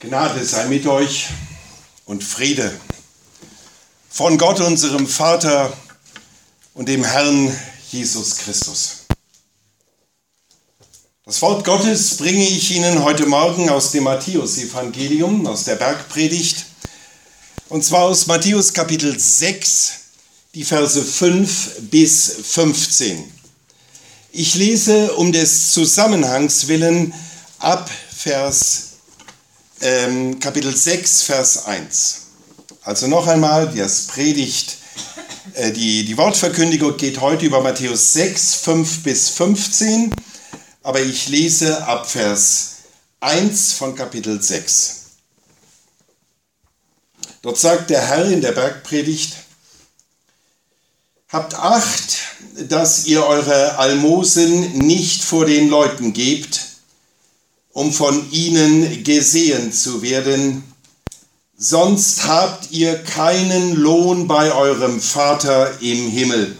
Gnade sei mit euch und Friede von Gott, unserem Vater und dem Herrn Jesus Christus. Das Wort Gottes bringe ich Ihnen heute Morgen aus dem Matthäus-Evangelium, aus der Bergpredigt, und zwar aus Matthäus Kapitel 6, die Verse 5 bis 15. Ich lese um des Zusammenhangs willen ab Kapitel 6, Vers 1. Also noch einmal, das Predigt, die Wortverkündigung geht heute über Matthäus 6, 5 bis 15, aber ich lese ab Vers 1 von Kapitel 6. Dort sagt der Herr in der Bergpredigt: Habt Acht, dass ihr eure Almosen nicht vor den Leuten gebt, um von ihnen gesehen zu werden, sonst habt ihr keinen Lohn bei eurem Vater im Himmel.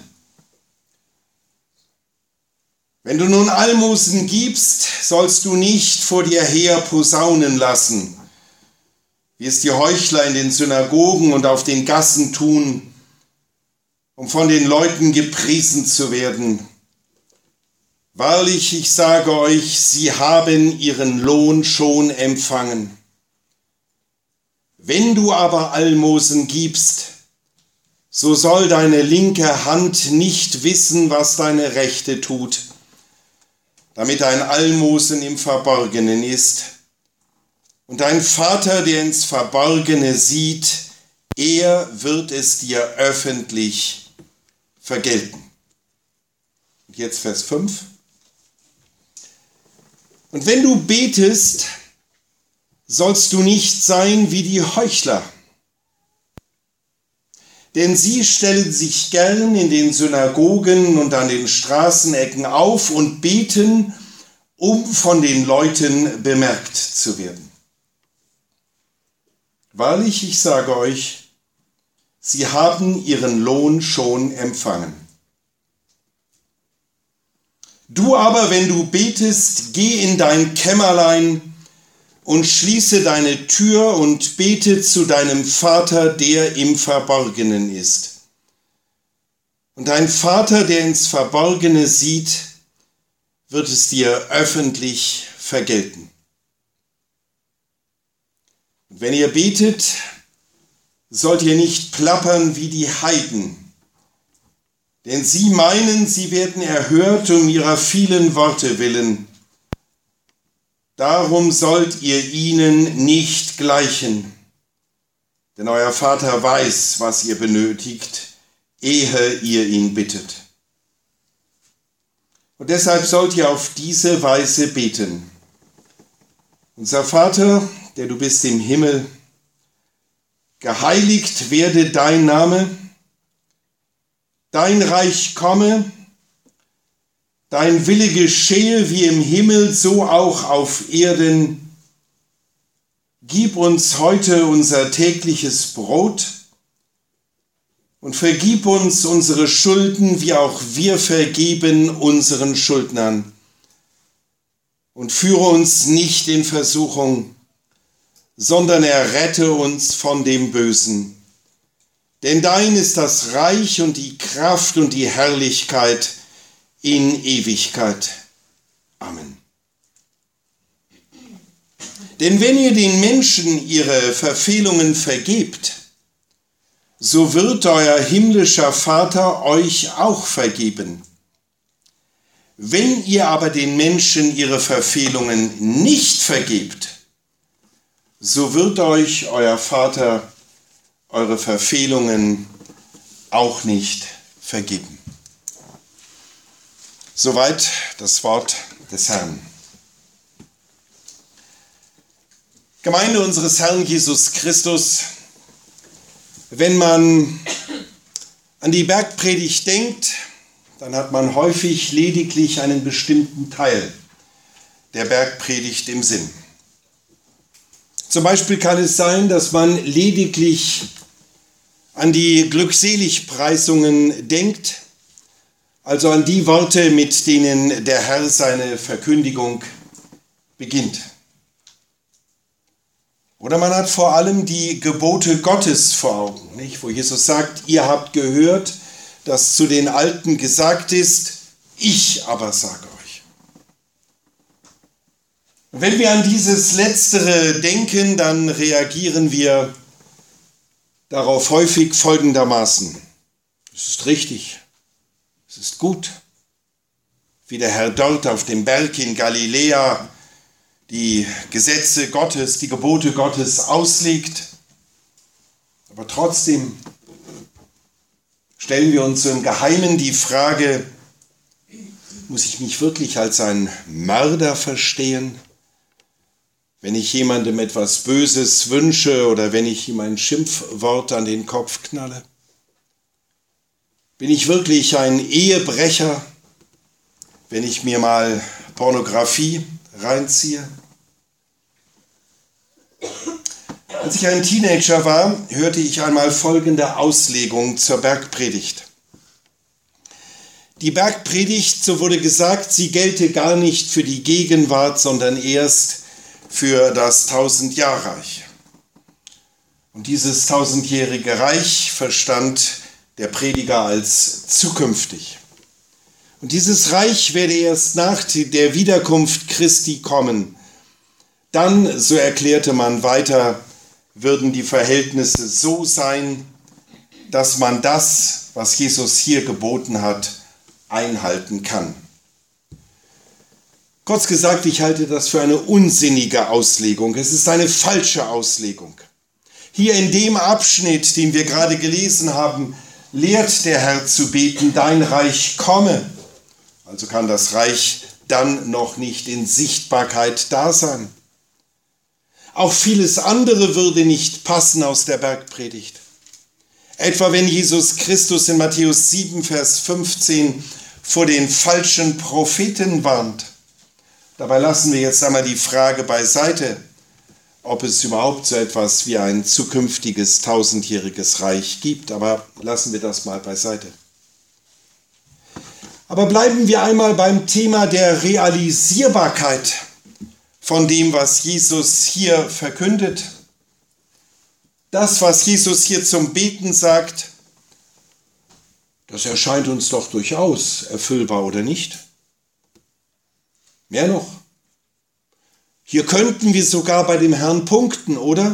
Wenn du nun Almosen gibst, sollst du nicht vor dir her posaunen lassen, wie es die Heuchler in den Synagogen und auf den Gassen tun, um von den Leuten gepriesen zu werden. Wahrlich, ich sage euch, sie haben ihren Lohn schon empfangen. Wenn du aber Almosen gibst, so soll deine linke Hand nicht wissen, was deine rechte tut, damit dein Almosen im Verborgenen ist. Und dein Vater, der ins Verborgene sieht, er wird es dir öffentlich vergelten. Und jetzt Vers 5. Und wenn du betest, sollst du nicht sein wie die Heuchler, denn sie stellen sich gern in den Synagogen und an den Straßenecken auf und beten, um von den Leuten bemerkt zu werden. Wahrlich, ich sage euch, sie haben ihren Lohn schon empfangen. Du aber, wenn du betest, geh in dein Kämmerlein und schließe deine Tür und bete zu deinem Vater, der im Verborgenen ist. Und dein Vater, der ins Verborgene sieht, wird es dir öffentlich vergelten. Und wenn ihr betet, sollt ihr nicht plappern wie die Heiden, denn sie meinen, sie werden erhört um ihrer vielen Worte willen. Darum sollt ihr ihnen nicht gleichen, denn euer Vater weiß, was ihr benötigt, ehe ihr ihn bittet. Und deshalb sollt ihr auf diese Weise beten. Unser Vater, der du bist im Himmel, geheiligt werde dein Name, dein Reich komme, dein Wille geschehe wie im Himmel, so auch auf Erden. Gib uns heute unser tägliches Brot und vergib uns unsere Schulden, wie auch wir vergeben unseren Schuldnern. Und führe uns nicht in Versuchung, sondern errette uns von dem Bösen. Denn dein ist das Reich und die Kraft und die Herrlichkeit in Ewigkeit. Amen. Denn wenn ihr den Menschen ihre Verfehlungen vergebt, so wird euer himmlischer Vater euch auch vergeben. Wenn ihr aber den Menschen ihre Verfehlungen nicht vergebt, so wird euch euer Vater eure Verfehlungen auch nicht vergeben. Soweit das Wort des Herrn. Gemeinde unseres Herrn Jesus Christus, wenn man an die Bergpredigt denkt, dann hat man häufig lediglich einen bestimmten Teil der Bergpredigt im Sinn. Zum Beispiel kann es sein, dass man lediglich an die Glückseligpreisungen denkt, also an die Worte, mit denen der Herr seine Verkündigung beginnt. Oder man hat vor allem die Gebote Gottes vor Augen, nicht? Wo Jesus sagt, ihr habt gehört, dass zu den Alten gesagt ist, ich aber sage euch. Und wenn wir an dieses Letztere denken, dann reagieren wir darauf häufig folgendermaßen. Es ist richtig, es ist gut, wie der Herr dort auf dem Berg in Galiläa die Gesetze Gottes, die Gebote Gottes auslegt. Aber trotzdem stellen wir uns so im Geheimen die Frage, muss ich mich wirklich als ein Mörder verstehen, wenn ich jemandem etwas Böses wünsche oder wenn ich ihm ein Schimpfwort an den Kopf knalle? Bin ich wirklich ein Ehebrecher, wenn ich mir mal Pornografie reinziehe? Als ich ein Teenager war, hörte ich einmal folgende Auslegung zur Bergpredigt. Die Bergpredigt, so wurde gesagt, sie gelte gar nicht für die Gegenwart, sondern erst für das Tausendjahrreich. Und dieses tausendjährige Reich verstand der Prediger als zukünftig. Und dieses Reich werde erst nach der Wiederkunft Christi kommen. Dann, so erklärte man weiter, würden die Verhältnisse so sein, dass man das, was Jesus hier geboten hat, einhalten kann. Kurz gesagt, ich halte das für eine unsinnige Auslegung. Es ist eine falsche Auslegung. Hier in dem Abschnitt, den wir gerade gelesen haben, lehrt der Herr zu beten, dein Reich komme. Also kann das Reich dann noch nicht in Sichtbarkeit da sein. Auch vieles andere würde nicht passen aus der Bergpredigt. Etwa wenn Jesus Christus in Matthäus 7, Vers 15 vor den falschen Propheten warnt. Dabei lassen wir jetzt einmal die Frage beiseite, ob es überhaupt so etwas wie ein zukünftiges tausendjähriges Reich gibt. Aber lassen wir das mal beiseite. Aber bleiben wir einmal beim Thema der Realisierbarkeit von dem, was Jesus hier verkündet. Das, was Jesus hier zum Beten sagt, das erscheint uns doch durchaus erfüllbar, oder nicht? Mehr noch. Hier könnten wir sogar bei dem Herrn punkten, oder?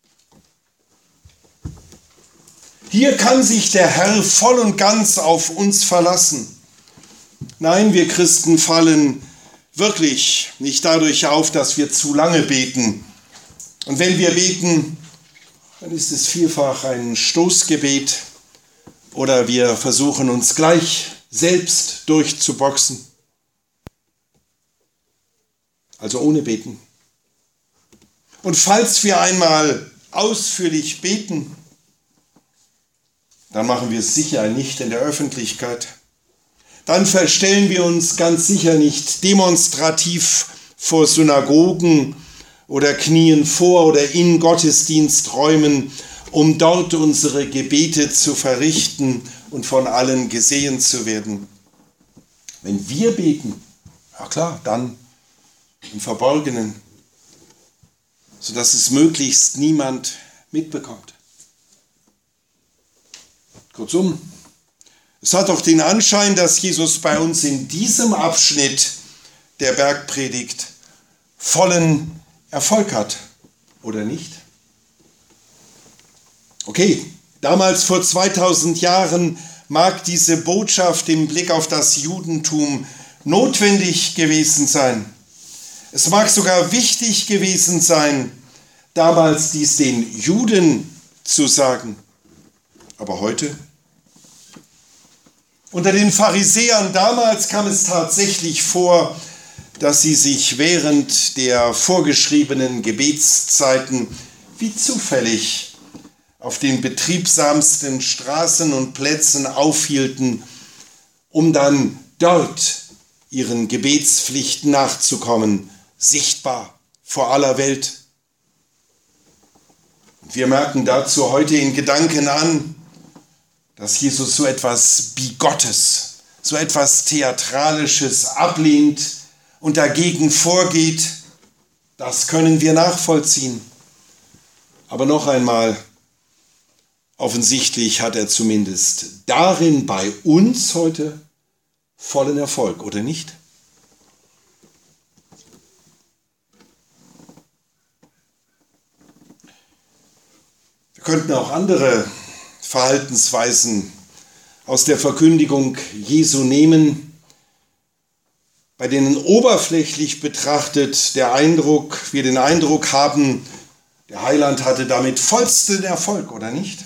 Hier kann sich der Herr voll und ganz auf uns verlassen. Nein, wir Christen fallen wirklich nicht dadurch auf, dass wir zu lange beten. Und wenn wir beten, dann ist es vielfach ein Stoßgebet oder wir versuchen uns gleich selbst durchzuboxen. Also ohne Beten. Und falls wir einmal ausführlich beten, dann machen wir es sicher nicht in der Öffentlichkeit. Dann verstellen wir uns ganz sicher nicht demonstrativ vor Synagogen oder knien vor oder in Gottesdiensträumen, um dort unsere Gebete zu verrichten und von allen gesehen zu werden. Wenn wir beten, ja klar, dann im Verborgenen, sodass es möglichst niemand mitbekommt. Kurzum, es hat doch den Anschein, dass Jesus bei uns in diesem Abschnitt der Bergpredigt vollen Erfolg hat, oder nicht? Okay, damals vor 2000 Jahren mag diese Botschaft im Blick auf das Judentum notwendig gewesen sein. Es mag sogar wichtig gewesen sein, damals dies den Juden zu sagen. Aber heute? Unter den Pharisäern damals kam es tatsächlich vor, dass sie sich während der vorgeschriebenen Gebetszeiten wie zufällig auf den betriebsamsten Straßen und Plätzen aufhielten, um dann dort ihren Gebetspflichten nachzukommen, sichtbar vor aller Welt. Wir merken dazu heute in Gedanken an, dass Jesus so etwas Bigottes, so etwas Theatralisches ablehnt und dagegen vorgeht. Das können wir nachvollziehen. Aber noch einmal, offensichtlich hat er zumindest darin bei uns heute vollen Erfolg, oder nicht? Wir könnten auch andere Verhaltensweisen aus der Verkündigung Jesu nehmen, bei denen oberflächlich betrachtet wir den Eindruck haben, der Heiland hatte damit vollsten Erfolg, oder nicht?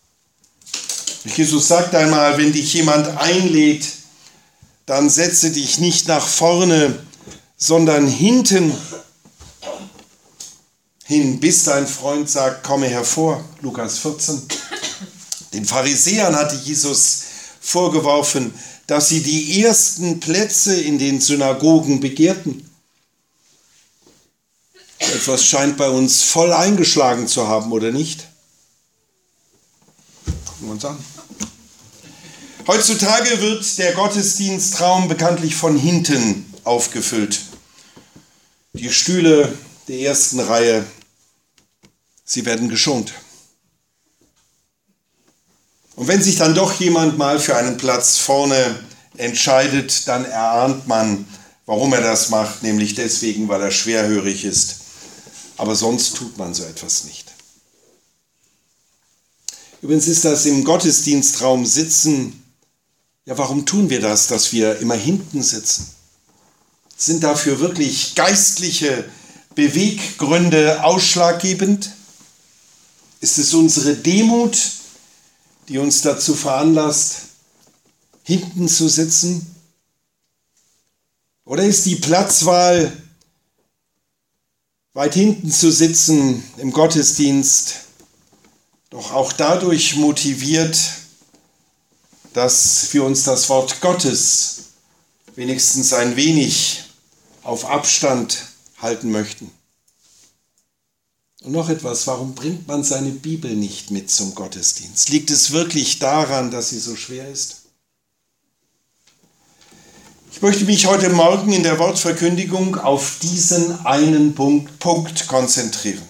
Jesus sagt einmal, wenn dich jemand einlädt, dann setze dich nicht nach vorne, sondern hinten hin, bis dein Freund sagt, komme hervor. Lukas 14. Den Pharisäern hatte Jesus vorgeworfen, dass sie die ersten Plätze in den Synagogen begehrten. Etwas scheint bei uns voll eingeschlagen zu haben, oder nicht? Gucken wir uns an. Heutzutage wird der Gottesdienstraum bekanntlich von hinten aufgefüllt. Die Stühle der ersten Reihe, sie werden geschont. Und wenn sich dann doch jemand mal für einen Platz vorne entscheidet, dann erahnt man, warum er das macht, nämlich deswegen, weil er schwerhörig ist. Aber sonst tut man so etwas nicht. Übrigens ist das im Gottesdienstraum sitzen. Ja, warum tun wir das, dass wir immer hinten sitzen? Sind dafür wirklich geistliche Beweggründe ausschlaggebend? Ist es unsere Demut, die uns dazu veranlasst, hinten zu sitzen? Oder ist die Platzwahl, weit hinten zu sitzen im Gottesdienst, doch auch dadurch motiviert, dass wir uns das Wort Gottes wenigstens ein wenig auf Abstand halten möchten? Und noch etwas, warum bringt man seine Bibel nicht mit zum Gottesdienst? Liegt es wirklich daran, dass sie so schwer ist? Ich möchte mich heute Morgen in der Wortverkündigung auf diesen einen Punkt konzentrieren.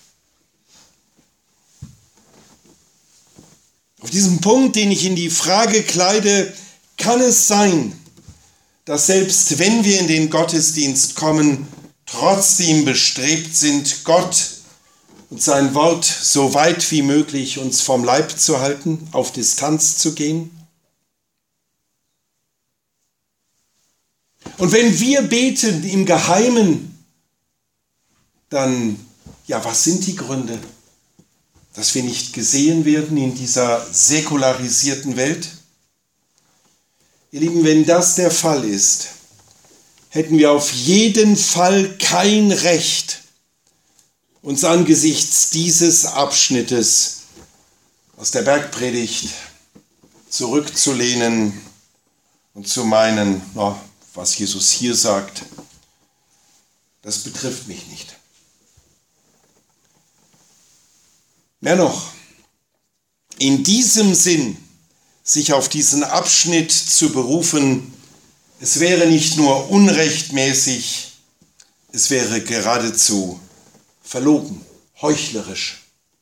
Auf diesen Punkt, den ich in die Frage kleide, kann es sein, dass selbst wenn wir in den Gottesdienst kommen, trotzdem bestrebt sind, Gott und sein Wort so weit wie möglich uns vom Leib zu halten, auf Distanz zu gehen? Und wenn wir beten im Geheimen, dann, ja, was sind die Gründe, dass wir nicht gesehen werden in dieser säkularisierten Welt? Ihr Lieben, wenn das der Fall ist, hätten wir auf jeden Fall kein Recht, uns angesichts dieses Abschnittes aus der Bergpredigt zurückzulehnen und zu meinen, was Jesus hier sagt, das betrifft mich nicht. Mehr noch, in diesem Sinn, sich auf diesen Abschnitt zu berufen, es wäre nicht nur unrechtmäßig, es wäre geradezu verlogen, heuchlerisch.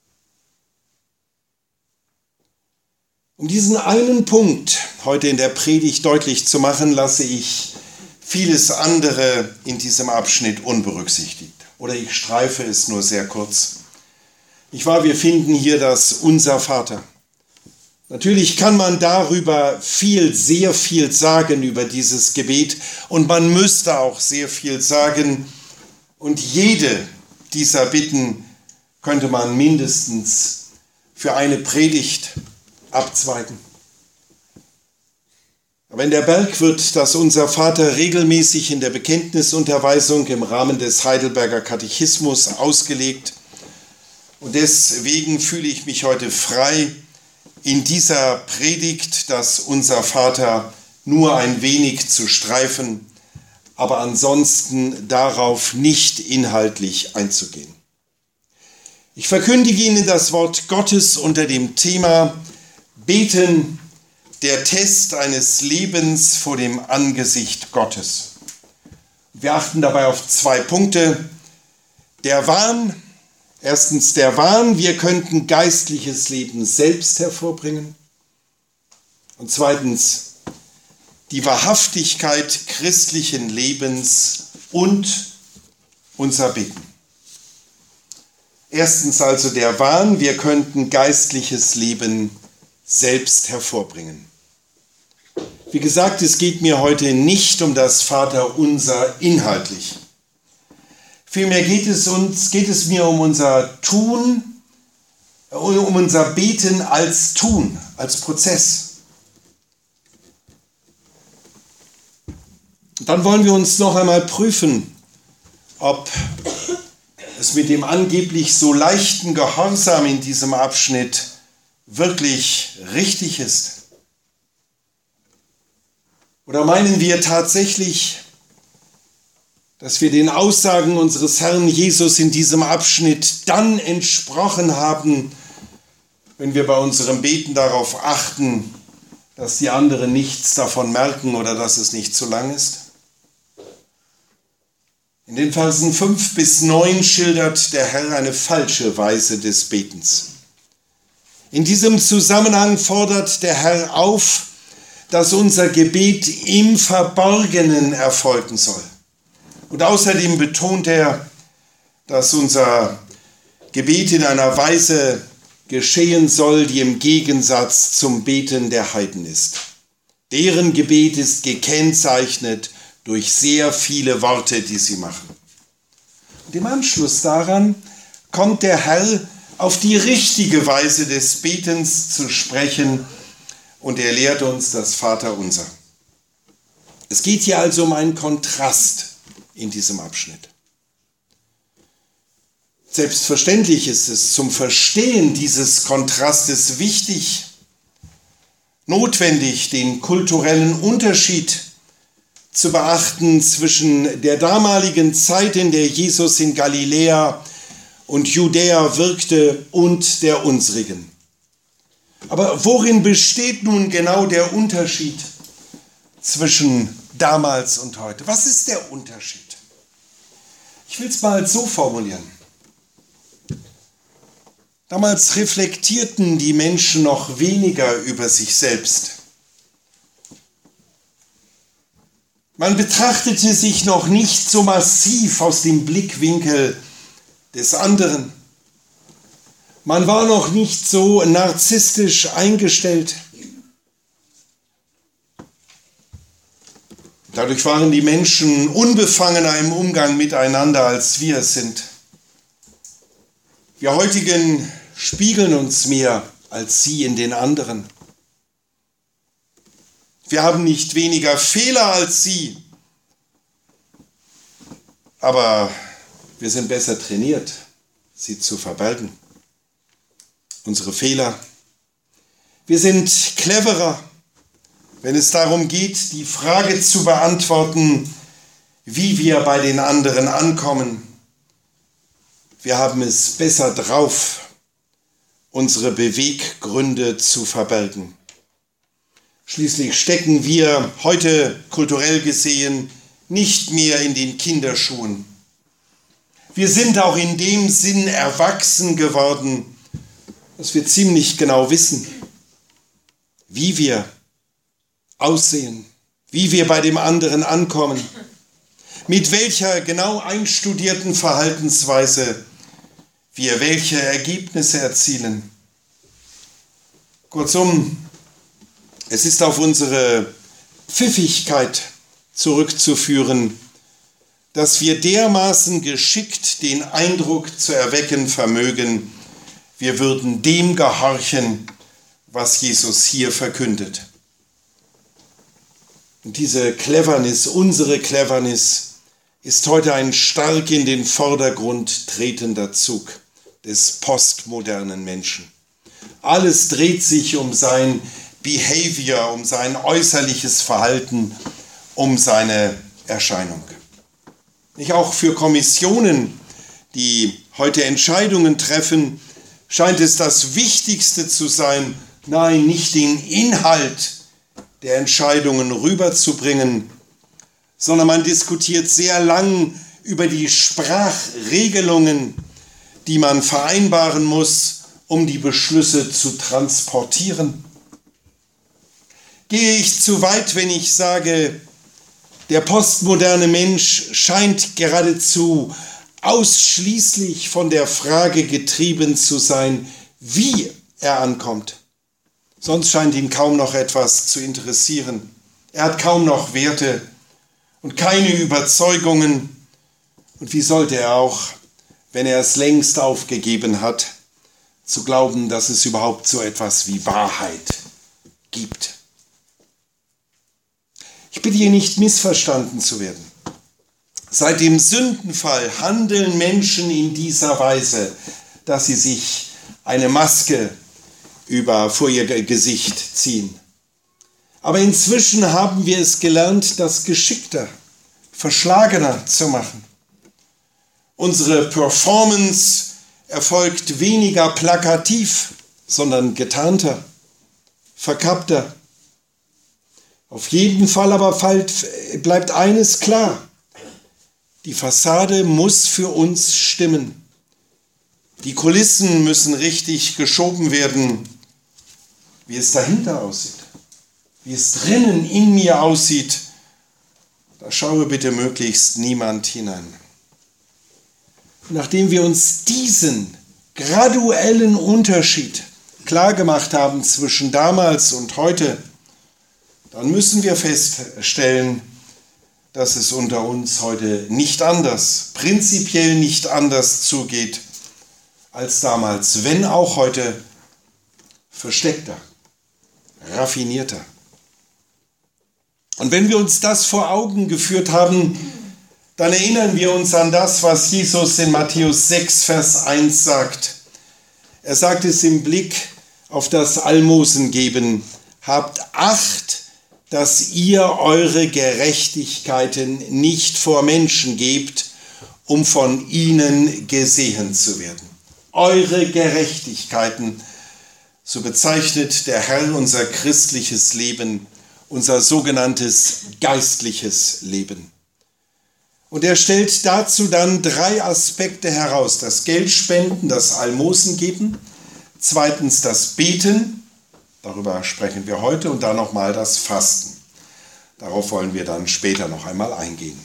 Um diesen einen Punkt heute in der Predigt deutlich zu machen, lasse ich vieles andere in diesem Abschnitt unberücksichtigt. Oder ich streife es nur sehr kurz. Nicht wahr? Wir finden hier das Unser Vater. Natürlich kann man darüber sehr viel sagen, über dieses Gebet. Und man müsste auch sehr viel sagen. Und jede dieser Bitten könnte man mindestens für eine Predigt abzweigen. Aber in der Berg wird das Unser Vater regelmäßig in der Bekenntnisunterweisung im Rahmen des Heidelberger Katechismus ausgelegt. Und deswegen fühle ich mich heute frei, in dieser Predigt das Unser Vater nur ein wenig zu streifen, aber ansonsten darauf nicht inhaltlich einzugehen. Ich verkündige Ihnen das Wort Gottes unter dem Thema Beten, der Test eines Lebens vor dem Angesicht Gottes. Wir achten dabei auf 2 Punkte. Der Wahn Erstens der Wahn, wir könnten geistliches Leben selbst hervorbringen. Und zweitens die Wahrhaftigkeit christlichen Lebens und unser Beten. Erstens also der Wahn, wir könnten geistliches Leben selbst hervorbringen. Wie gesagt, es geht mir heute nicht um das Vaterunser inhaltlich. Vielmehr geht es mir um unser Tun, um unser Beten als Tun, als Prozess. Dann wollen wir uns noch einmal prüfen, ob es mit dem angeblich so leichten Gehorsam in diesem Abschnitt wirklich richtig ist. Oder meinen wir tatsächlich, dass wir den Aussagen unseres Herrn Jesus in diesem Abschnitt dann entsprochen haben, wenn wir bei unserem Beten darauf achten, dass die anderen nichts davon merken oder dass es nicht zu lang ist? In den Versen 5 bis 9 schildert der Herr eine falsche Weise des Betens. In diesem Zusammenhang fordert der Herr auf, dass unser Gebet im Verborgenen erfolgen soll. Und außerdem betont er, dass unser Gebet in einer Weise geschehen soll, die im Gegensatz zum Beten der Heiden ist. Deren Gebet ist gekennzeichnet durch sehr viele Worte, die sie machen. Und im Anschluss daran kommt der Herr auf die richtige Weise des Betens zu sprechen und er lehrt uns das Vaterunser. Es geht hier also um einen Kontrast in diesem Abschnitt. Selbstverständlich ist es zum Verstehen dieses Kontrastes wichtig, notwendig, den kulturellen Unterschied zu beachten zwischen der damaligen Zeit, in der Jesus in Galiläa und Judäa wirkte, und der unsrigen. Aber worin besteht nun genau der Unterschied zwischen damals und heute? Was ist der Unterschied? Ich will es mal so formulieren. Damals reflektierten die Menschen noch weniger über sich selbst. Man betrachtete sich noch nicht so massiv aus dem Blickwinkel des anderen. Man war noch nicht so narzisstisch eingestellt. Dadurch waren die Menschen unbefangener im Umgang miteinander, als wir es sind. Wir heutigen spiegeln uns mehr als sie in den anderen. Wir haben nicht weniger Fehler als sie, aber wir sind besser trainiert, sie zu verbergen. Unsere Fehler. Wir sind cleverer, wenn es darum geht, die Frage zu beantworten, wie wir bei den anderen ankommen. Wir haben es besser drauf, unsere Beweggründe zu verbergen. Schließlich stecken wir heute kulturell gesehen nicht mehr in den Kinderschuhen. Wir sind auch in dem Sinn erwachsen geworden, dass wir ziemlich genau wissen, wie wir aussehen, wie wir bei dem anderen ankommen, mit welcher genau einstudierten Verhaltensweise wir welche Ergebnisse erzielen. Kurzum, es ist auf unsere Pfiffigkeit zurückzuführen, dass wir dermaßen geschickt den Eindruck zu erwecken vermögen, wir würden dem gehorchen, was Jesus hier verkündet. Und diese Cleverness, unsere Cleverness, ist heute ein stark in den Vordergrund tretender Zug des postmodernen Menschen. Alles dreht sich um sein Behavior, um sein äußerliches Verhalten, um seine Erscheinung. Nicht auch für Kommissionen, die heute Entscheidungen treffen, scheint es das Wichtigste zu sein, nein, nicht den Inhalt der Entscheidungen rüberzubringen, sondern man diskutiert sehr lang über die Sprachregelungen, die man vereinbaren muss, um die Beschlüsse zu transportieren? Gehe ich zu weit, wenn ich sage, der postmoderne Mensch scheint geradezu ausschließlich von der Frage getrieben zu sein, wie er ankommt? Sonst scheint ihn kaum noch etwas zu interessieren. Er hat kaum noch Werte und keine Überzeugungen. Und wie sollte er auch, wenn er es längst aufgegeben hat, zu glauben, dass es überhaupt so etwas wie Wahrheit gibt? Ich bitte hier nicht missverstanden zu werden. Seit dem Sündenfall handeln Menschen in dieser Weise, dass sie sich eine Maske vor ihr Gesicht ziehen. Aber inzwischen haben wir es gelernt, das geschickter, verschlagener zu machen. Unsere Performance erfolgt weniger plakativ, sondern getarnter, verkappter. Auf jeden Fall aber bleibt eines klar: Die Fassade muss für uns stimmen. Die Kulissen müssen richtig geschoben werden. Wie es dahinter aussieht, wie es drinnen in mir aussieht, da schaue bitte möglichst niemand hinein. Und nachdem wir uns diesen graduellen Unterschied klargemacht haben zwischen damals und heute, dann müssen wir feststellen, dass es unter uns heute nicht anders, prinzipiell nicht anders zugeht als damals, wenn auch heute versteckter, raffinierter. Und wenn wir uns das vor Augen geführt haben, dann erinnern wir uns an das, was Jesus in Matthäus 6, Vers 1 sagt. Er sagt es im Blick auf das Almosengeben: Habt Acht, dass ihr eure Gerechtigkeiten nicht vor Menschen gebt, um von ihnen gesehen zu werden. Eure Gerechtigkeiten, so bezeichnet der Herr unser christliches Leben, unser sogenanntes geistliches Leben. Und er stellt dazu dann 3 Aspekte heraus: das Geldspenden, das Almosengeben, zweitens das Beten, darüber sprechen wir heute, und dann nochmal das Fasten. Darauf wollen wir dann später noch einmal eingehen.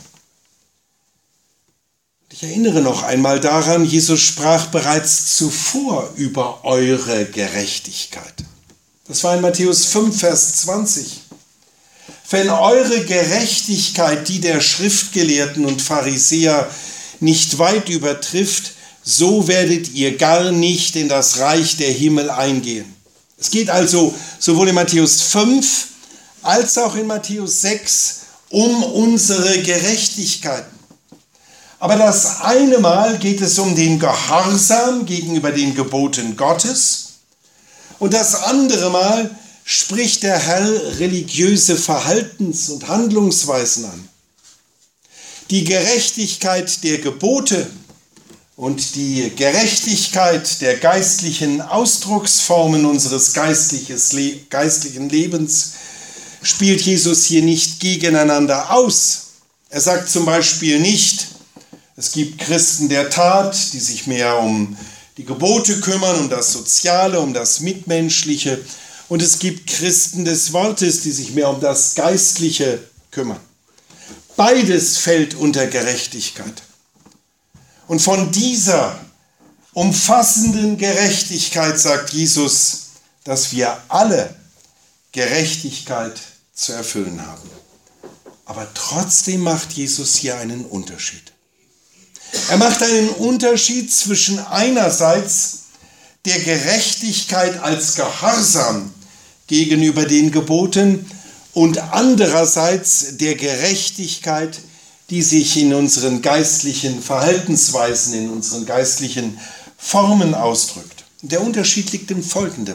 Ich erinnere noch einmal daran, Jesus sprach bereits zuvor über eure Gerechtigkeit. Das war in Matthäus 5, Vers 20. Wenn eure Gerechtigkeit die der Schriftgelehrten und Pharisäer nicht weit übertrifft, so werdet ihr gar nicht in das Reich der Himmel eingehen. Es geht also sowohl in Matthäus 5 als auch in Matthäus 6 um unsere Gerechtigkeiten. Aber das eine Mal geht es um den Gehorsam gegenüber den Geboten Gottes und das andere Mal spricht der Herr religiöse Verhaltens- und Handlungsweisen an. Die Gerechtigkeit der Gebote und die Gerechtigkeit der geistlichen Ausdrucksformen unseres geistlichen Lebens spielt Jesus hier nicht gegeneinander aus. Er sagt zum Beispiel nicht, es gibt Christen der Tat, die sich mehr um die Gebote kümmern, um das Soziale, um das Mitmenschliche. Und es gibt Christen des Wortes, die sich mehr um das Geistliche kümmern. Beides fällt unter Gerechtigkeit. Und von dieser umfassenden Gerechtigkeit sagt Jesus, dass wir alle Gerechtigkeit zu erfüllen haben. Aber trotzdem macht Jesus hier einen Unterschied. Er macht einen Unterschied zwischen einerseits der Gerechtigkeit als Gehorsam gegenüber den Geboten und andererseits der Gerechtigkeit, die sich in unseren geistlichen Verhaltensweisen, in unseren geistlichen Formen ausdrückt. Der Unterschied liegt im Folgenden.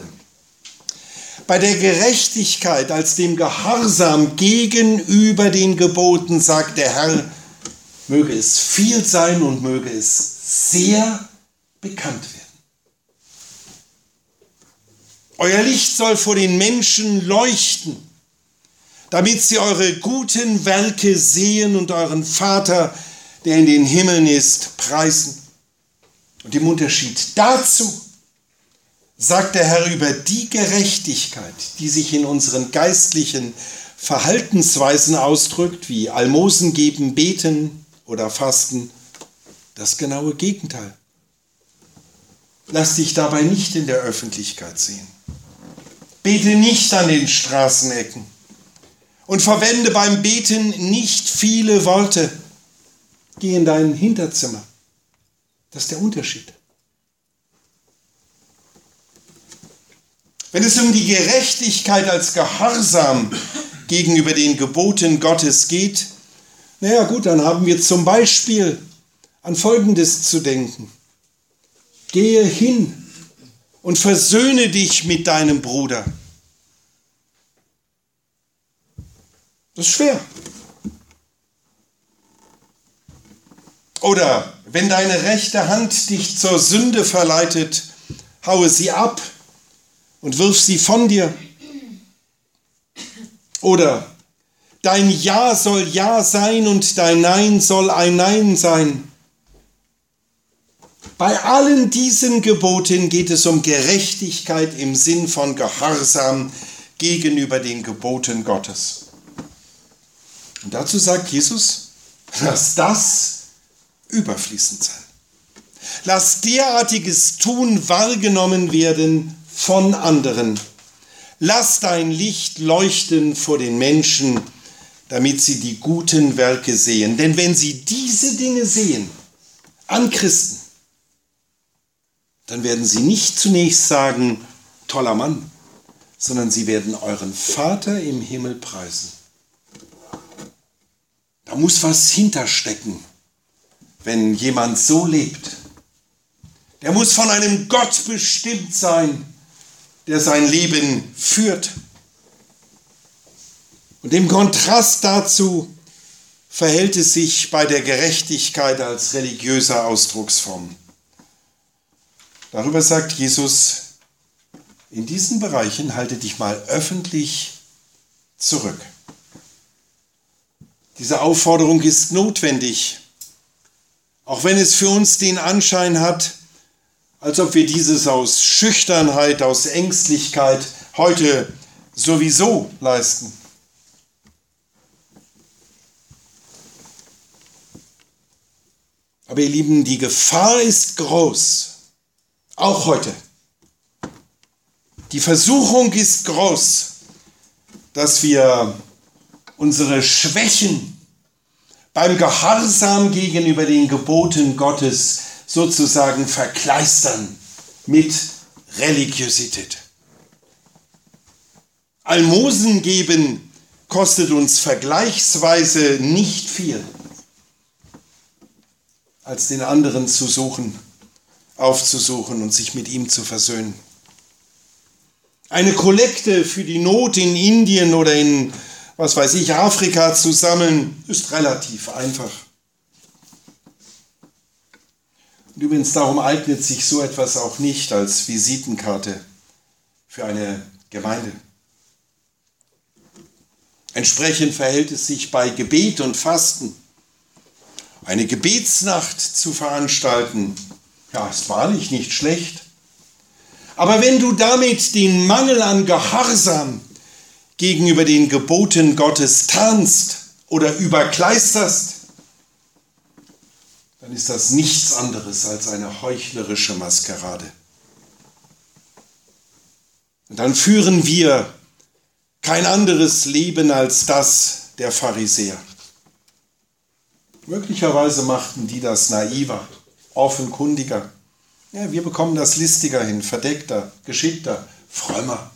Bei der Gerechtigkeit als dem Gehorsam gegenüber den Geboten sagt der Herr, möge es viel sein und möge es sehr bekannt werden. Euer Licht soll vor den Menschen leuchten, damit sie eure guten Werke sehen und euren Vater, der in den Himmeln ist, preisen. Und im Unterschied dazu sagt der Herr über die Gerechtigkeit, die sich in unseren geistlichen Verhaltensweisen ausdrückt, wie Almosen geben, beten oder fasten, das genaue Gegenteil. Lass dich dabei nicht in der Öffentlichkeit sehen. Bete nicht an den Straßenecken und verwende beim Beten nicht viele Worte. Geh in dein Hinterzimmer. Das ist der Unterschied. Wenn es um die Gerechtigkeit als Gehorsam gegenüber den Geboten Gottes geht, naja gut, dann haben wir zum Beispiel an Folgendes zu denken. Gehe hin und versöhne dich mit deinem Bruder. Das ist schwer. Oder wenn deine rechte Hand dich zur Sünde verleitet, haue sie ab und wirf sie von dir. Oder dein Ja soll Ja sein und dein Nein soll ein Nein sein. Bei allen diesen Geboten geht es um Gerechtigkeit im Sinn von Gehorsam gegenüber den Geboten Gottes. Und dazu sagt Jesus, lass das überfließend sein. Lass derartiges Tun wahrgenommen werden von anderen. Lass dein Licht leuchten vor den Menschen, damit sie die guten Werke sehen. Denn wenn sie diese Dinge sehen an Christen, dann werden sie nicht zunächst sagen, toller Mann, sondern sie werden euren Vater im Himmel preisen. Da muss was hinterstecken, wenn jemand so lebt. Der muss von einem Gott bestimmt sein, der sein Leben führt. Und im Kontrast dazu verhält es sich bei der Gerechtigkeit als religiöser Ausdrucksform. Darüber sagt Jesus, in diesen Bereichen halte dich mal öffentlich zurück. Diese Aufforderung ist notwendig, auch wenn es für uns den Anschein hat, als ob wir dieses aus Schüchternheit, aus Ängstlichkeit heute sowieso leisten. Aber ihr Lieben, die Gefahr ist groß, auch heute. Die Versuchung ist groß, dass wir unsere Schwächen beim Gehorsam gegenüber den Geboten Gottes sozusagen verkleistern mit Religiosität. Almosen geben kostet uns vergleichsweise nicht viel, als den anderen zu suchen, aufzusuchen und sich mit ihm zu versöhnen. Eine Kollekte für die Not in Indien oder in, was weiß ich, Afrika zu sammeln, ist relativ einfach. Und übrigens, darum eignet sich so etwas auch nicht als Visitenkarte für eine Gemeinde. Entsprechend verhält es sich bei Gebet und Fasten. Eine Gebetsnacht zu veranstalten, ja, ist wahrlich nicht schlecht. Aber wenn du damit den Mangel an Gehorsam gegenüber den Geboten Gottes tarnst oder überkleisterst, dann ist das nichts anderes als eine heuchlerische Maskerade. Und dann führen wir kein anderes Leben als das der Pharisäer. Möglicherweise machten die das naiver, offenkundiger. Ja, wir bekommen das listiger hin, verdeckter, geschickter, frömmer.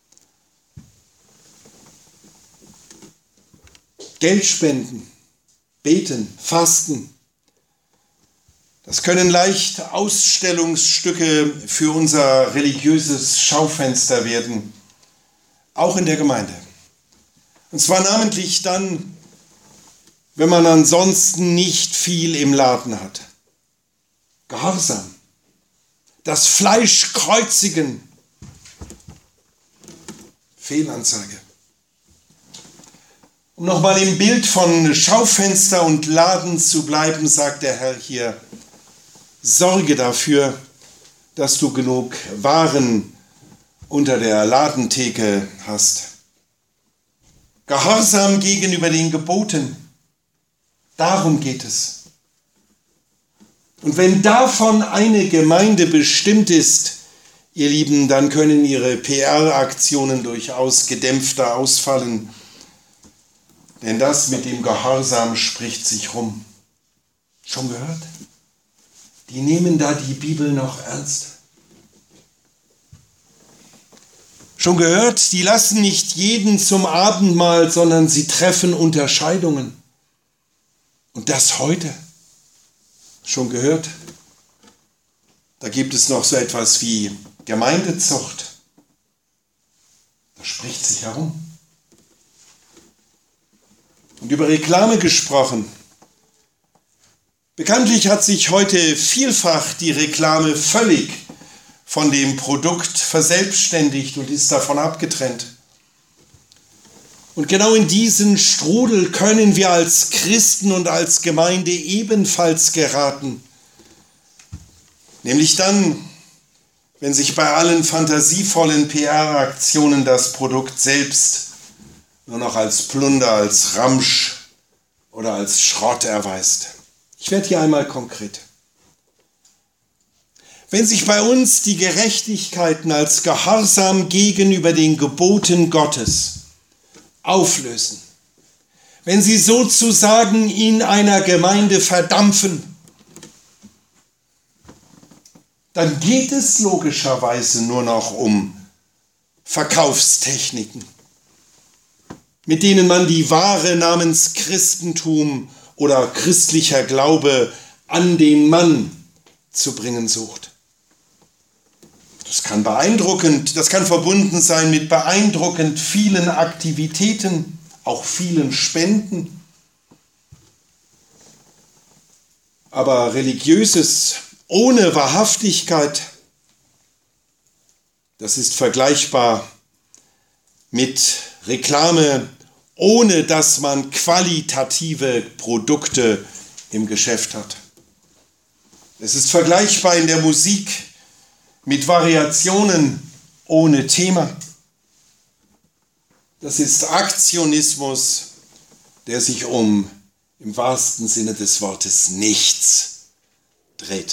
Geld spenden, beten, fasten. Das können leicht Ausstellungsstücke für unser religiöses Schaufenster werden, auch in der Gemeinde. Und zwar namentlich dann, wenn man ansonsten nicht viel im Laden hat. Gehorsam, das Fleisch kreuzigen, Fehlanzeige. Um nochmal im Bild von Schaufenster und Laden zu bleiben, sagt der Herr hier, Sorge dafür, dass du genug Waren unter der Ladentheke hast. Gehorsam gegenüber den Geboten. Darum geht es. Und wenn davon eine Gemeinde bestimmt ist, ihr Lieben, dann können ihre PR-Aktionen durchaus gedämpfter ausfallen. Denn das mit dem Gehorsam spricht sich rum. Schon gehört? Die nehmen da die Bibel noch ernst. Schon gehört? Die lassen nicht jeden zum Abendmahl, sondern sie treffen Unterscheidungen. Und das heute. Schon gehört? Da gibt es noch so etwas wie Gemeindezucht. Das spricht sich herum. Und über Reklame gesprochen. Bekanntlich hat sich heute vielfach die Reklame völlig von dem Produkt verselbstständigt und ist davon abgetrennt. Und genau in diesen Strudel können wir als Christen und als Gemeinde ebenfalls geraten. Nämlich dann, wenn sich bei allen fantasievollen PR-Aktionen das Produkt selbst nur noch als Plunder, als Ramsch oder als Schrott erweist. Ich werde hier einmal konkret. Wenn sich bei uns die Gerechtigkeiten als Gehorsam gegenüber den Geboten Gottes auflösen, wenn sie sozusagen in einer Gemeinde verdampfen, dann geht es logischerweise nur noch um Verkaufstechniken, mit denen man die Ware namens Christentum oder christlicher Glaube an den Mann zu bringen sucht. Das kann beeindruckend, das kann verbunden sein mit beeindruckend vielen Aktivitäten, auch vielen Spenden. Aber Religiöses ohne Wahrhaftigkeit, das ist vergleichbar mit Reklame, ohne dass man qualitative Produkte im Geschäft hat. Es ist vergleichbar in der Musik mit Variationen ohne Thema. Das ist Aktionismus, der sich im wahrsten Sinne des Wortes, nichts dreht.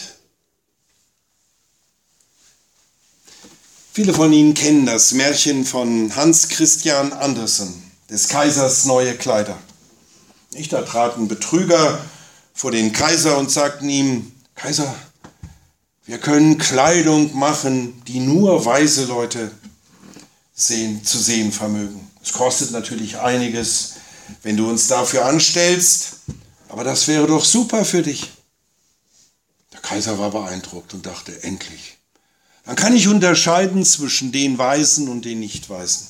Viele von Ihnen kennen das Märchen von Hans Christian Andersen, des Kaisers neue Kleider. Da traten Betrüger vor den Kaiser und sagten ihm: Kaiser, wir können Kleidung machen, die nur weise Leute zu sehen vermögen. Es kostet natürlich einiges, wenn du uns dafür anstellst, aber das wäre doch super für dich. Der Kaiser war beeindruckt und dachte: endlich. Dann kann ich unterscheiden zwischen den Weisen und den Nichtweisen.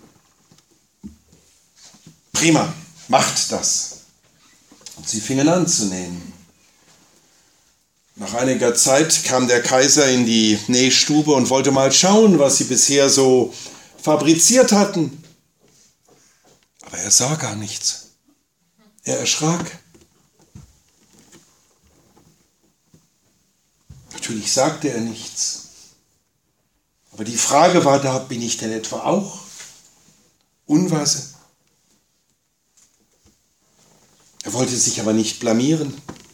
Prima, macht das. Und sie fingen an zu nähen. Nach einiger Zeit kam der Kaiser in die Nähstube und wollte mal schauen, was sie bisher so fabriziert hatten. Aber er sah gar nichts. Er erschrak. Natürlich sagte er nichts. Aber die Frage war da: bin ich denn etwa auch unweise? Er wollte sich aber nicht blamieren.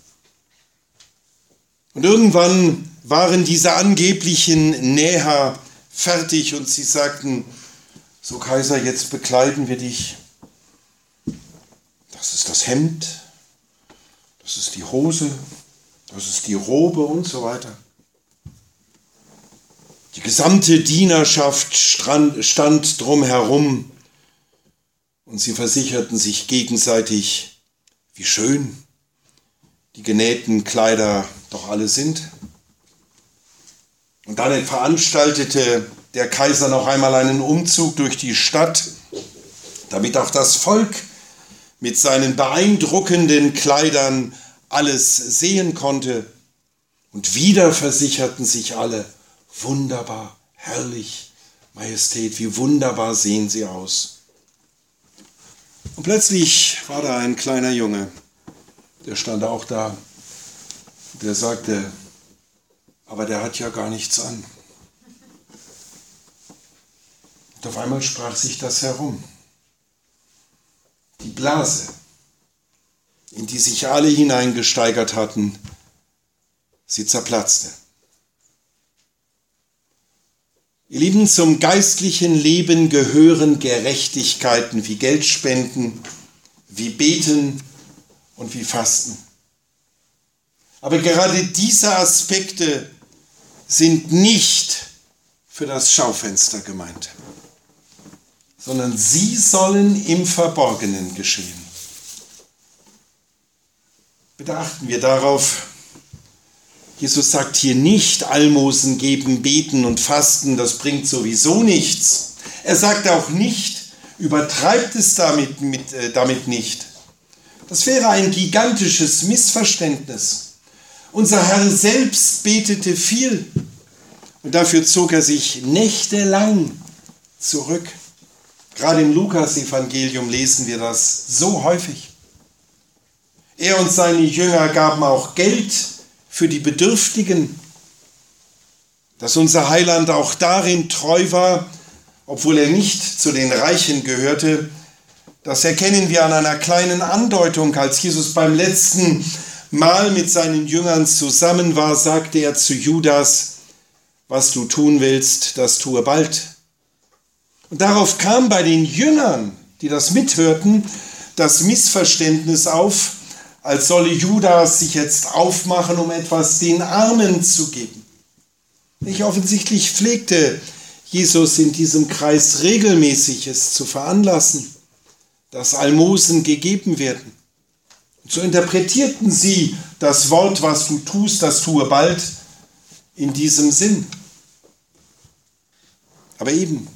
Und irgendwann waren diese angeblichen Näher fertig und sie sagten: so Kaiser, jetzt bekleiden wir dich. Das ist das Hemd, das ist die Hose, das ist die Robe und so weiter. Die gesamte Dienerschaft stand drumherum und sie versicherten sich gegenseitig, wie schön die genähten Kleider doch alle sind. Und dann veranstaltete der Kaiser noch einmal einen Umzug durch die Stadt, damit auch das Volk mit seinen beeindruckenden Kleidern alles sehen konnte. Und wieder versicherten sich alle: wunderbar, herrlich, Majestät, wie wunderbar sehen Sie aus. Und plötzlich war da ein kleiner Junge, der stand auch da, der sagte: aber der hat ja gar nichts an. Und auf einmal sprach sich das herum. Die Blase, in die sich alle hineingesteigert hatten, sie zerplatzte. Ihr Lieben, zum geistlichen Leben gehören Gerechtigkeiten wie Geldspenden, wie Beten und wie Fasten. Aber gerade diese Aspekte sind nicht für das Schaufenster gemeint, sondern sie sollen im Verborgenen geschehen. Bitte achten wir darauf, Jesus sagt hier nicht, Almosen geben, beten und fasten, das bringt sowieso nichts. Er sagt auch nicht, übertreibt es damit nicht. Das wäre ein gigantisches Missverständnis. Unser Herr selbst betete viel und dafür zog er sich nächtelang zurück. Gerade im Lukas-Evangelium lesen wir das so häufig. Er und seine Jünger gaben auch Geld für die Bedürftigen. Dass unser Heiland auch darin treu war, obwohl er nicht zu den Reichen gehörte, das erkennen wir an einer kleinen Andeutung. Als Jesus beim letzten Mal mit seinen Jüngern zusammen war, sagte er zu Judas, was du tun willst, das tue bald. Und darauf kam bei den Jüngern, die das mithörten, das Missverständnis auf, als solle Judas sich jetzt aufmachen, um etwas den Armen zu geben. Nicht offensichtlich pflegte Jesus in diesem Kreis regelmäßig es zu veranlassen, dass Almosen gegeben werden. Und so interpretierten sie das Wort, was du tust, das tue bald, in diesem Sinn. Aber eben,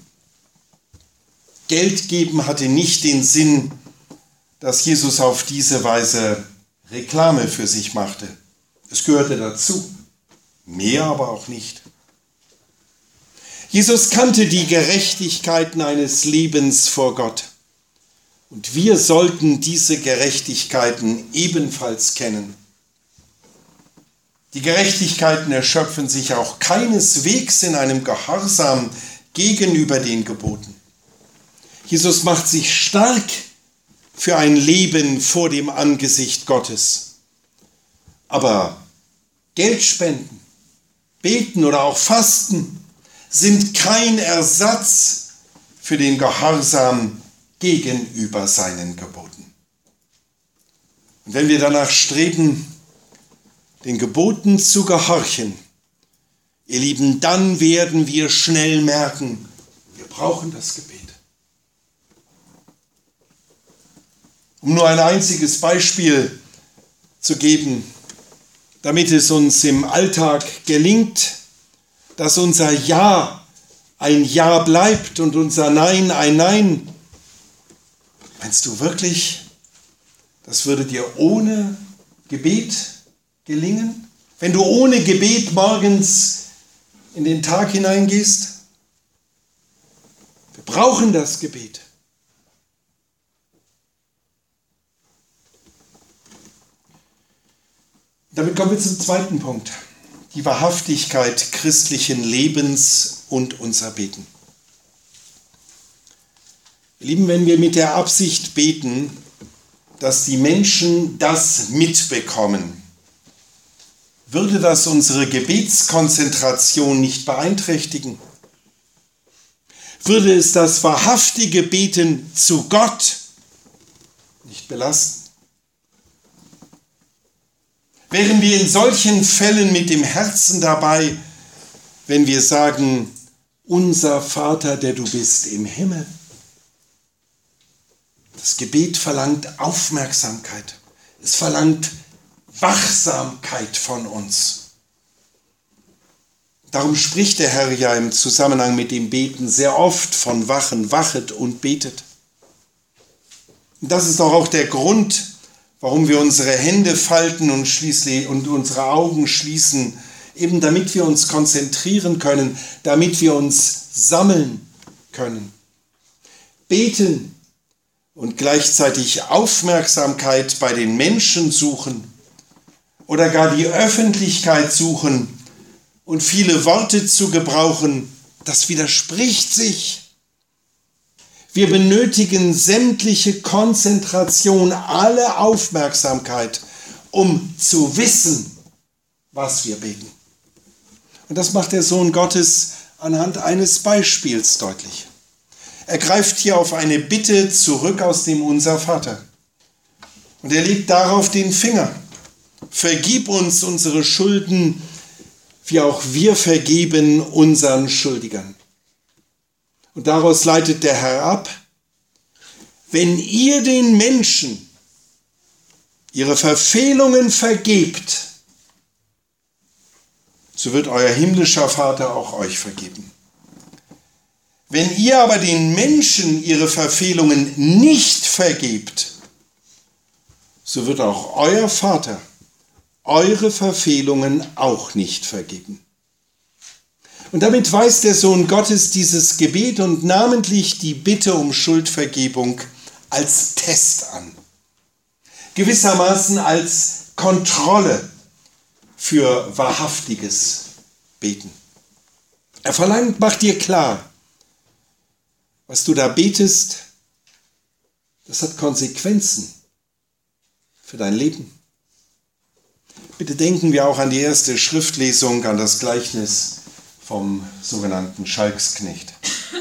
Geld geben hatte nicht den Sinn, dass Jesus auf diese Weise Reklame für sich machte. Es gehörte dazu, mehr aber auch nicht. Jesus kannte die Gerechtigkeiten eines Lebens vor Gott. Und wir sollten diese Gerechtigkeiten ebenfalls kennen. Die Gerechtigkeiten erschöpfen sich auch keineswegs in einem Gehorsam gegenüber den Geboten. Jesus macht sich stark für ein Leben vor dem Angesicht Gottes. Aber Geld spenden, beten oder auch fasten sind kein Ersatz für den Gehorsam gegenüber seinen Geboten. Und wenn wir danach streben, den Geboten zu gehorchen, ihr Lieben, dann werden wir schnell merken, wir brauchen das Gebet. Um nur ein einziges Beispiel zu geben, damit es uns im Alltag gelingt, dass unser Ja ein Ja bleibt und unser Nein ein Nein. Meinst du wirklich, das würde dir ohne Gebet gelingen? Wenn du ohne Gebet morgens in den Tag hineingehst? Wir brauchen das Gebet. Damit kommen wir zum zweiten Punkt. Die Wahrhaftigkeit christlichen Lebens und unser Beten. Ihr Lieben, wenn wir mit der Absicht beten, dass die Menschen das mitbekommen, würde das unsere Gebetskonzentration nicht beeinträchtigen? Würde es das wahrhaftige Beten zu Gott nicht belasten? Wären wir in solchen Fällen mit dem Herzen dabei, wenn wir sagen, unser Vater, der du bist im Himmel? Das Gebet verlangt Aufmerksamkeit. Es verlangt Wachsamkeit von uns. Darum spricht der Herr ja im Zusammenhang mit dem Beten sehr oft von Wachen, wachet und betet. Und das ist doch auch der Grund, warum wir unsere Hände falten und unsere Augen schließen, eben damit wir uns konzentrieren können, damit wir uns sammeln können. Beten und gleichzeitig Aufmerksamkeit bei den Menschen suchen oder gar die Öffentlichkeit suchen und viele Worte zu gebrauchen, das widerspricht sich. Wir benötigen sämtliche Konzentration, alle Aufmerksamkeit, um zu wissen, was wir beten. Und das macht der Sohn Gottes anhand eines Beispiels deutlich. Er greift hier auf eine Bitte zurück aus dem Unser Vater. Und er legt darauf den Finger. Vergib uns unsere Schulden, wie auch wir vergeben unseren Schuldigern. Und daraus leitet der Herr ab: Wenn ihr den Menschen ihre Verfehlungen vergebt, so wird euer himmlischer Vater auch euch vergeben. Wenn ihr aber den Menschen ihre Verfehlungen nicht vergebt, so wird auch euer Vater eure Verfehlungen auch nicht vergeben. Und damit weist der Sohn Gottes dieses Gebet und namentlich die Bitte um Schuldvergebung als Test an. Gewissermaßen als Kontrolle für wahrhaftiges Beten. Er verlangt, mach dir klar, was du da betest, das hat Konsequenzen für dein Leben. Bitte denken wir auch an die erste Schriftlesung, an das Gleichnis vom sogenannten Schalksknecht.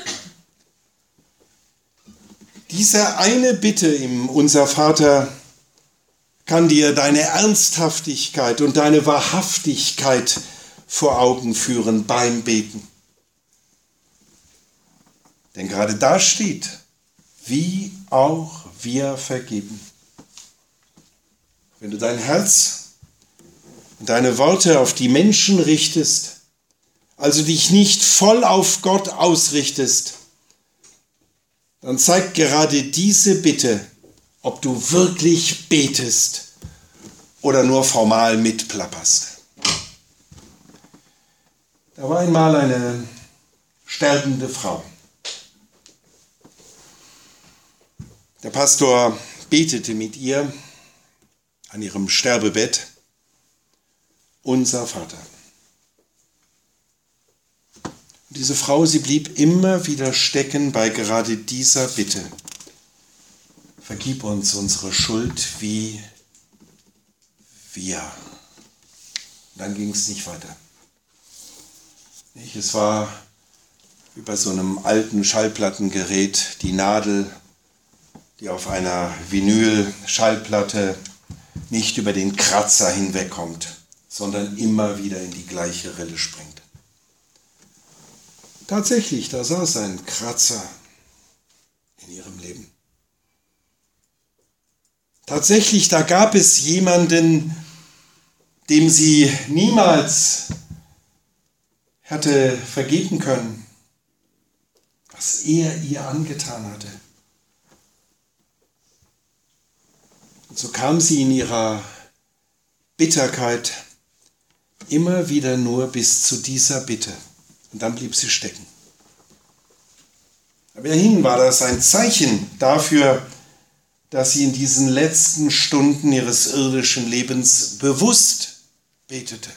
Diese eine Bitte im Unser Vater kann dir deine Ernsthaftigkeit und deine Wahrhaftigkeit vor Augen führen beim Beten. Denn gerade da steht, wie auch wir vergeben. Wenn du dein Herz und deine Worte auf die Menschen richtest, also dich nicht voll auf Gott ausrichtest, dann zeigt gerade diese Bitte, ob du wirklich betest oder nur formal mitplapperst. Da war einmal eine sterbende Frau. Der Pastor betete mit ihr an ihrem Sterbebett: Unser Vater. Und diese Frau, sie blieb immer wieder stecken bei gerade dieser Bitte: Vergib uns unsere Schuld, wie wir. Und dann ging es nicht weiter. Es war wie bei so einem alten Schallplattengerät die Nadel, die auf einer Vinyl-Schallplatte nicht über den Kratzer hinwegkommt, sondern immer wieder in die gleiche Rille springt. Tatsächlich, da saß ein Kratzer in ihrem Leben. Tatsächlich, da gab es jemanden, dem sie niemals hatte vergeben können, was er ihr angetan hatte. Und so kam sie in ihrer Bitterkeit immer wieder nur bis zu dieser Bitte. Und dann blieb sie stecken. Aber immerhin war das ein Zeichen dafür, dass sie in diesen letzten Stunden ihres irdischen Lebens bewusst betete.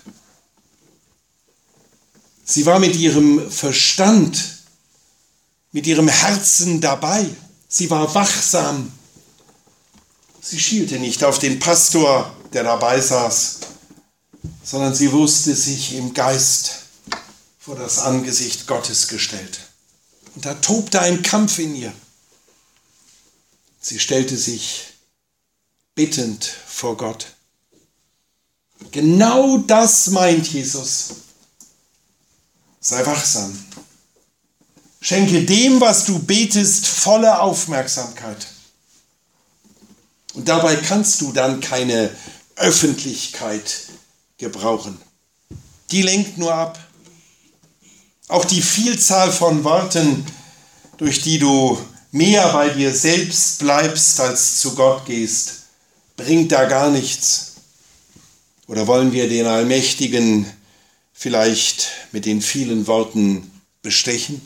Sie war mit ihrem Verstand, mit ihrem Herzen dabei. Sie war wachsam. Sie schielte nicht auf den Pastor, der dabei saß, sondern sie wusste sich im Geist vor das Angesicht Gottes gestellt. Und da tobte ein Kampf in ihr. Sie stellte sich bittend vor Gott. Genau das meint Jesus. Sei wachsam. Schenke dem, was du betest, volle Aufmerksamkeit. Und dabei kannst du dann keine Öffentlichkeit gebrauchen. Die lenkt nur ab. Auch die Vielzahl von Worten, durch die du mehr bei dir selbst bleibst, als zu Gott gehst, bringt da gar nichts. Oder wollen wir den Allmächtigen vielleicht mit den vielen Worten bestechen?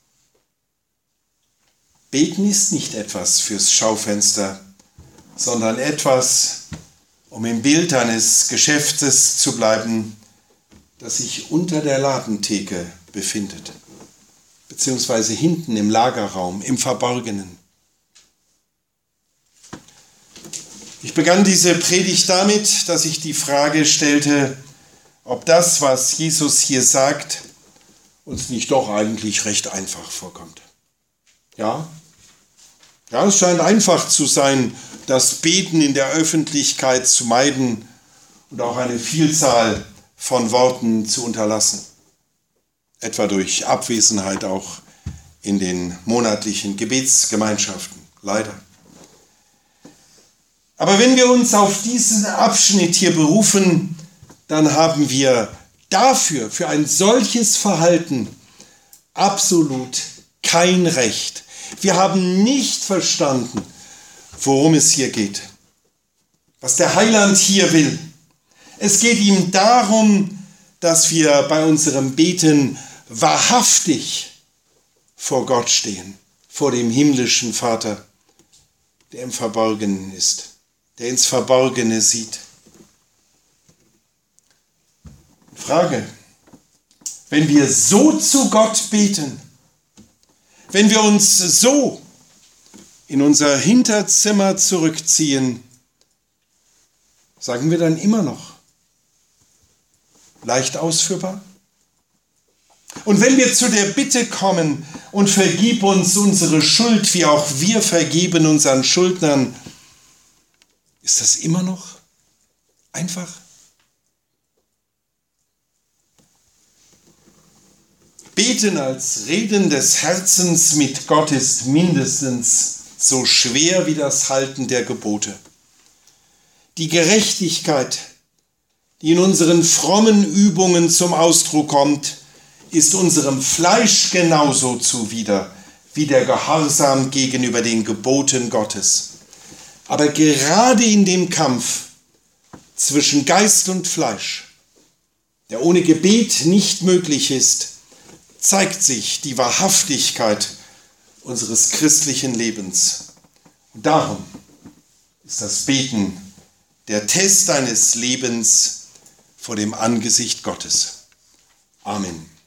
Beten ist nicht etwas fürs Schaufenster, sondern etwas, um im Bild eines Geschäftes zu bleiben, das sich unter der Ladentheke befindet, beziehungsweise hinten im Lagerraum, im Verborgenen. Ich begann diese Predigt damit, dass ich die Frage stellte, ob das, was Jesus hier sagt, uns nicht doch eigentlich recht einfach vorkommt. Ja, es scheint einfach zu sein, das Beten in der Öffentlichkeit zu meiden und auch eine Vielzahl von Worten zu unterlassen. Etwa durch Abwesenheit auch in den monatlichen Gebetsgemeinschaften, leider. Aber wenn wir uns auf diesen Abschnitt hier berufen, dann haben wir dafür, für ein solches Verhalten, absolut kein Recht. Wir haben nicht verstanden, worum es hier geht, was der Heiland hier will. Es geht ihm darum, dass wir bei unserem Beten wahrhaftig vor Gott stehen, vor dem himmlischen Vater, der im Verborgenen ist, der ins Verborgene sieht. Frage: Wenn wir so zu Gott beten, wenn wir uns so in unser Hinterzimmer zurückziehen, sagen wir dann immer noch, leicht ausführbar? Und wenn wir zu der Bitte kommen und vergib uns unsere Schuld, wie auch wir vergeben unseren Schuldnern, ist das immer noch einfach? Beten als Reden des Herzens mit Gott ist mindestens so schwer wie das Halten der Gebote. Die Gerechtigkeit, die in unseren frommen Übungen zum Ausdruck kommt, ist unserem Fleisch genauso zuwider wie der Gehorsam gegenüber den Geboten Gottes. Aber gerade in dem Kampf zwischen Geist und Fleisch, der ohne Gebet nicht möglich ist, zeigt sich die Wahrhaftigkeit unseres christlichen Lebens. Und darum ist das Beten der Test deines Lebens vor dem Angesicht Gottes. Amen.